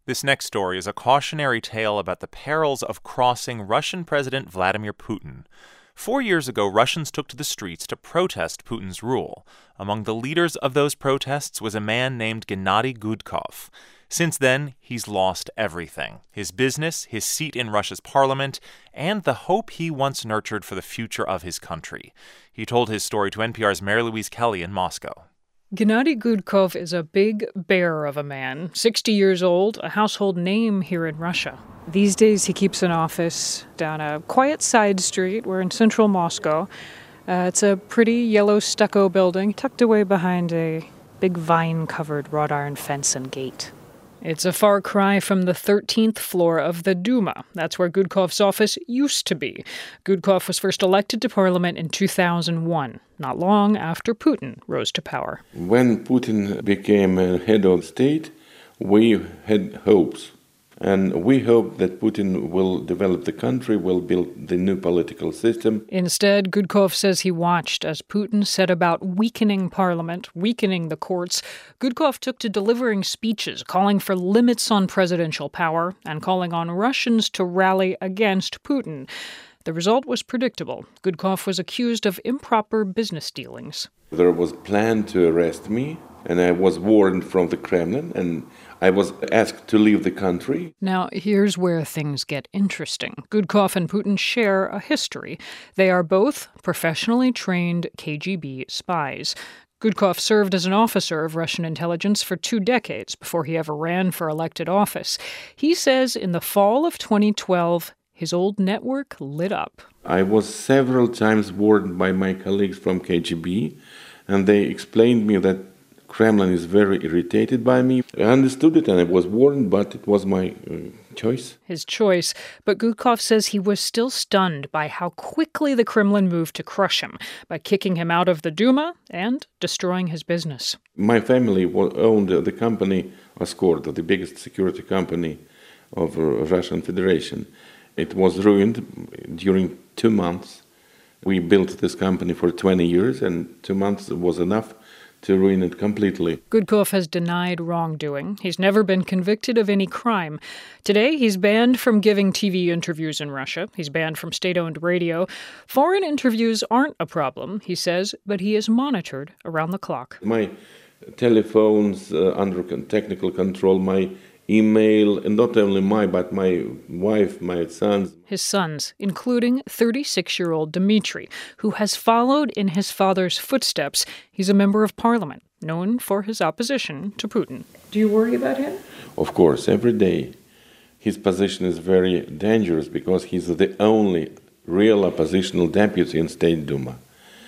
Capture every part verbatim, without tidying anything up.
This next story is a cautionary tale about the perils of crossing Russian President Vladimir Putin. Four years ago, Russians took to the streets to protest Putin's rule. Among the leaders of those protests was a man named Gennady Gudkov. Since then, he's lost everything: his business, his seat in Russia's parliament, and the hope he once nurtured for the future of his country. He told his story to N P R's Mary Louise Kelly in Moscow. Gennady Gudkov is a big bear of a man, sixty years old, a household name here in Russia. These days he keeps an office down a quiet side street. We're in central Moscow. Uh, it's a pretty yellow stucco building tucked away behind a big vine-covered wrought iron fence and gate. It's a far cry from the thirteenth floor of the Duma. That's where Gudkov's office used to be. Gudkov was first elected to parliament in two thousand one, not long after Putin rose to power. When Putin became head of state, we had hopes. And we hope that Putin will develop the country, will build the new political system. Instead, Gudkov says he watched as Putin set about weakening parliament, weakening the courts. Gudkov took to delivering speeches calling for limits on presidential power and calling on Russians to rally against Putin. The result was predictable. Gudkov was accused of improper business dealings. There was a plan to arrest me, and I was warned from the Kremlin, and I was asked to leave the country. Now, here's where things get interesting. Gudkov and Putin share a history. They are both professionally trained K G B spies. Gudkov served as an officer of Russian intelligence for two decades before he ever ran for elected office. He says in the fall of twenty twelve, his old network lit up. I was several times warned by my colleagues from K G B, and they explained me that Kremlin is very irritated by me. I understood it and I was warned, but it was my uh, choice. His choice. But Gudkov says he was still stunned by how quickly the Kremlin moved to crush him, by kicking him out of the Duma and destroying his business. My family owned the company Askorta, the biggest security company of the Russian Federation. It was ruined during two months. We built this company for twenty years, and two months was enough to ruin it completely. Gudkov has denied wrongdoing. He's never been convicted of any crime. Today, he's banned from giving T V interviews in Russia. He's banned from state-owned radio. Foreign interviews aren't a problem, he says, but he is monitored around the clock. My telephone's uh, under technical control, my email, and not only my, but my wife, my sons. His sons, including thirty-six-year-old Dmitry, who has followed in his father's footsteps. He's a member of parliament, known for his opposition to Putin. Do you worry about him? Of course, every day. His position is very dangerous because he's the only real oppositional deputy in State Duma.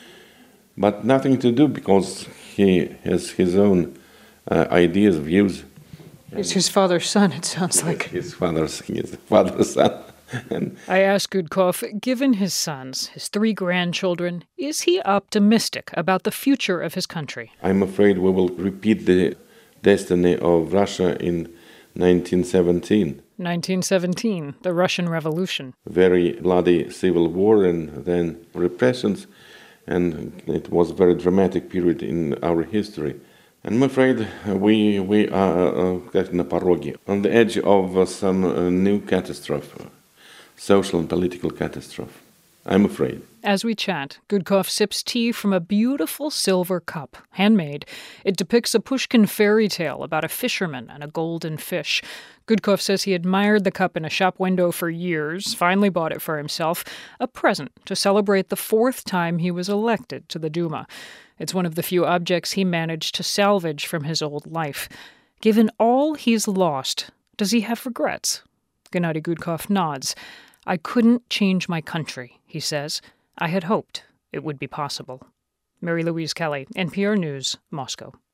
But nothing to do because he has his own uh, ideas, views. It's his father's son, it sounds like. His father's, his father's son. And I asked Gudkov, given his sons, his three grandchildren, is he optimistic about the future of his country? I'm afraid we will repeat the destiny of Russia in nineteen seventeen. nineteen seventeen, the Russian Revolution. Very bloody civil war and then repressions, and it was a very dramatic period in our history. I'm afraid we we are uh, на пороге, on the edge of uh, some uh, new catastrophe, social and political catastrophe. I'm afraid. As we chat, Gudkov sips tea from a beautiful silver cup, handmade. It depicts a Pushkin fairy tale about a fisherman and a golden fish. Gudkov says he admired the cup in a shop window for years, finally bought it for himself, a present to celebrate the fourth time he was elected to the Duma. It's one of the few objects he managed to salvage from his old life. Given all he's lost, does he have regrets? Gennady Gudkov nods. I couldn't change my country, he says. I had hoped it would be possible. Mary Louise Kelly, N P R News, Moscow.